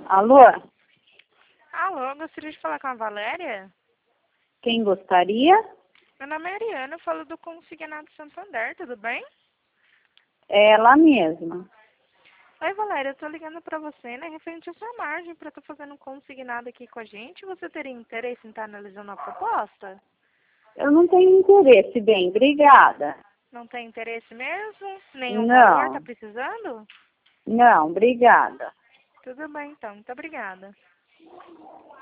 Alô? Alô, gostaria de falar com a Valéria? Quem gostaria? Meu nome é Ariana, eu falo do Consignado Santander, tudo bem? É ela mesma. Oi, Valéria, eu tô ligando pra você, né, referente à sua margem pra estar fazendo um consignado aqui com a gente. Você teria interesse em estar analisando a proposta? Eu não tenho interesse, bem, obrigada. Não tem interesse mesmo? Nenhum valor? Tá Não, precisando? não, obrigada. Tudo bem, então. Muito obrigada.